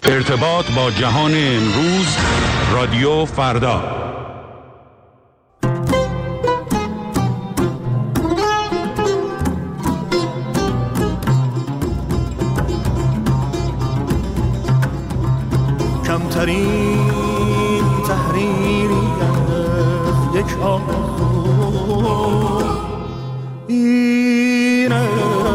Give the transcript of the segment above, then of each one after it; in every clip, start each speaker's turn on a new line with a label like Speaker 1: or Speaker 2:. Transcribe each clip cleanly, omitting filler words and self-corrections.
Speaker 1: ارتباط با جهان امروز، رادیو فردا.
Speaker 2: کمترین تحریری از یک آرزو اینه،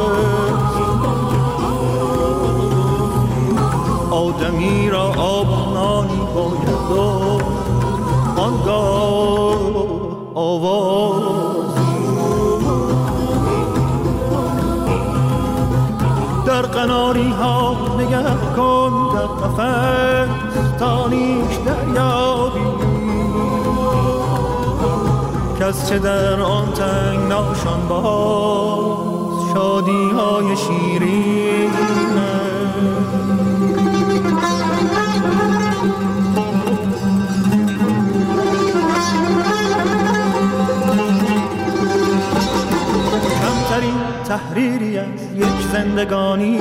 Speaker 2: آدمی را آبنانی باید و آنگاه آوازی در قناری ها نگه کن، در قفس تانیش دریابی، کس چه در آن تنگناشان باز شادی های شیرین. کمترین تحریری از یک زندگانی،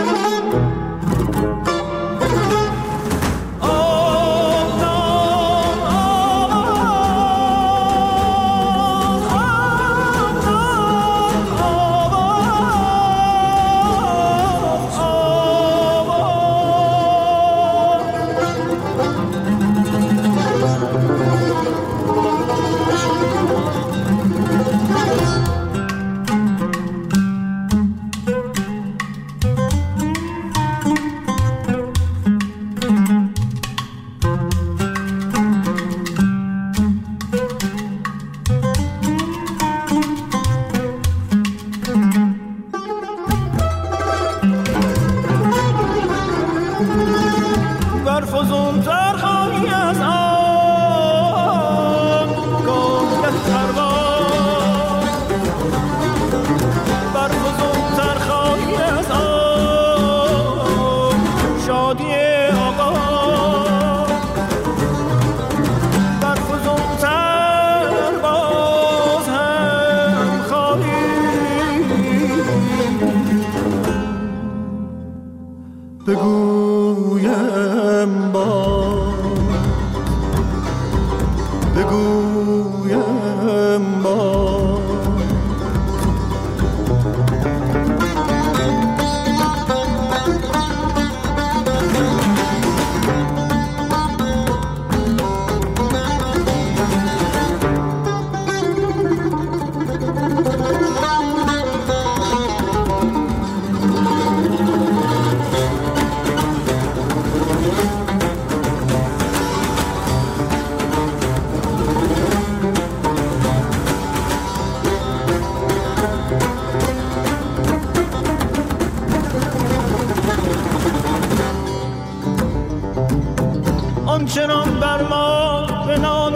Speaker 2: آنچنان بر ما به نان و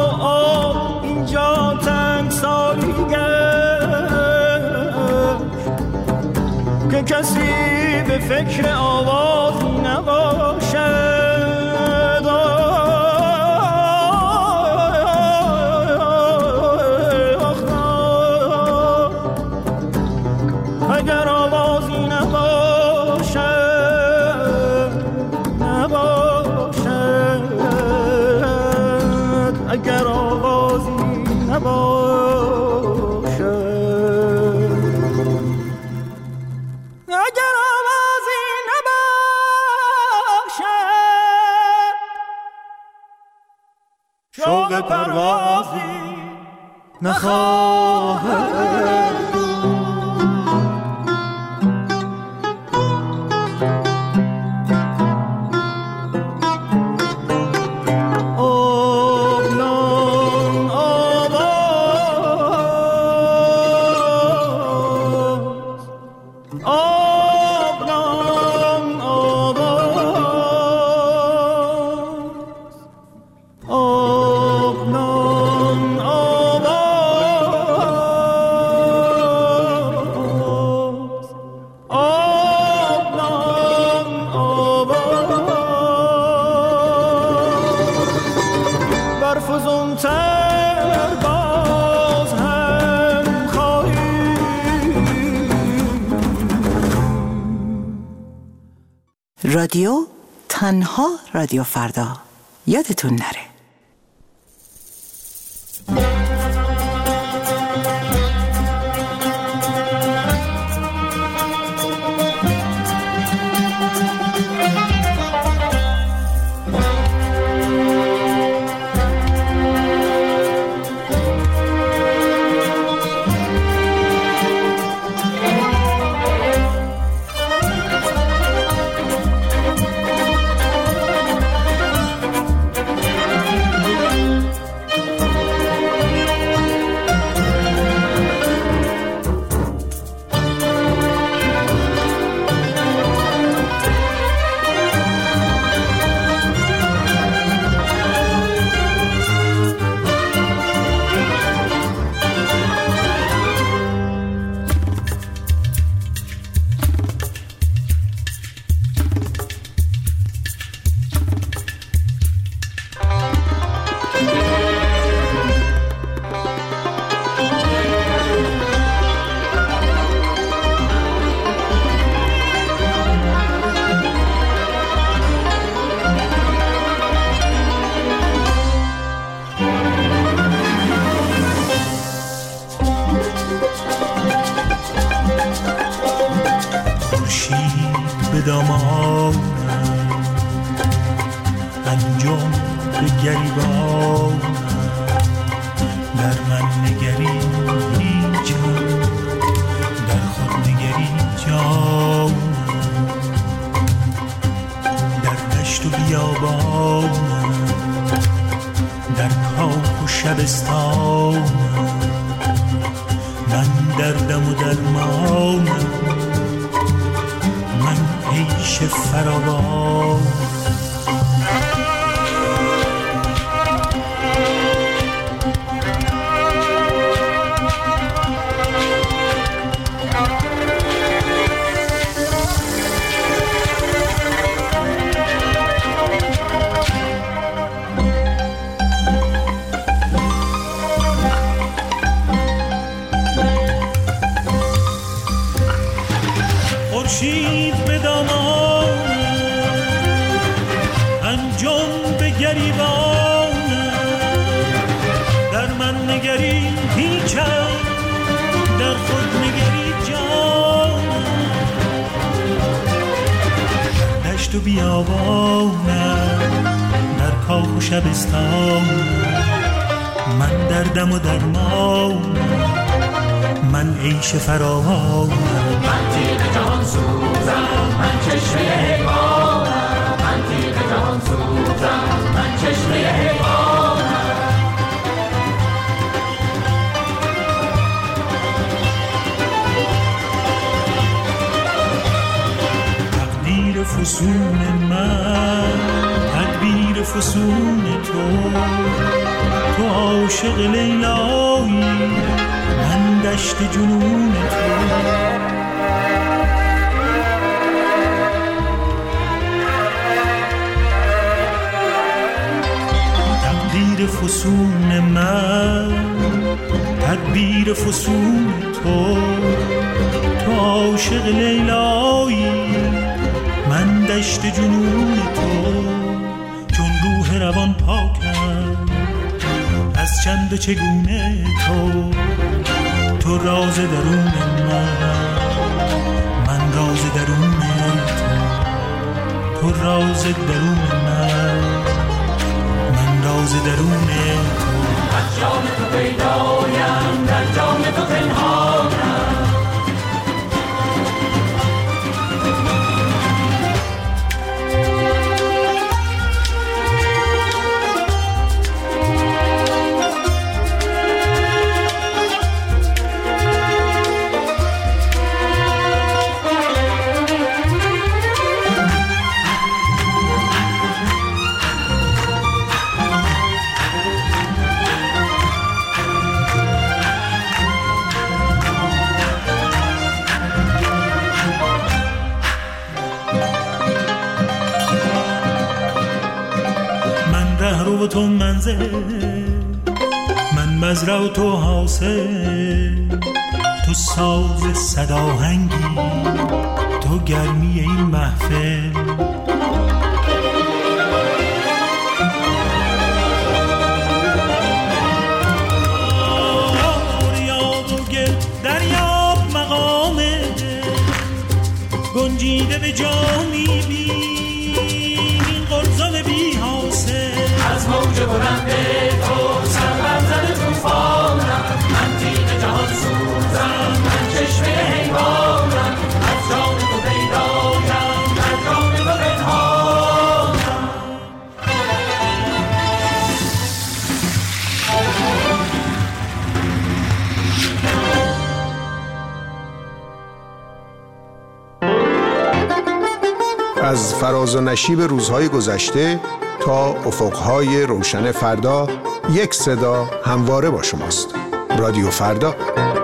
Speaker 2: آب اینجا تنگ سالی گشت که کسی به فکر آوازی نباشد. اگر آوازی اگر آوازی نباشد، اگر آوازی نباشد، شوق پروازی نخواهد.
Speaker 3: رادیو تنها رادیو فردا یادتون نره.
Speaker 4: و بیابانم در کاخ و شبستانم، من دردم و درمانم، من عیش فراوانم،
Speaker 5: من تیغ جهان سوزم، من چشمه حیوانم، من تیغ جهان سوزم، من چشمه حیوانم.
Speaker 4: تقدیر فسون من، تدبیر فسون تو عاشق لیلایی، من دشت جنون تو. تقدیر فسون من، تدبیر فسون تو عاشق لیلایی، من دشت جنون تو. چون روح روان پاکم از چند و چگونه تو راز درون من راز درون تو راز درون من راز درون تو.
Speaker 5: از جام تو پیدایم، در جام تو پنهانم.
Speaker 4: و تو منزل، من مزرع و تو حاصل، تو ساز صداهنگی، تو گرمی این محفل. که به جامی بین این قلزم بی حاصل
Speaker 5: از موج بلند تو سربر زده توفانم من تیغ جهان سوزم من چشمه حیوانم از جان تو پیدایم در جان تو پنهانم
Speaker 6: از فراز و نشیب روزهای گذشته تا افقهای روشن فردا، یک صدا همواره با شماست. رادیو فردا.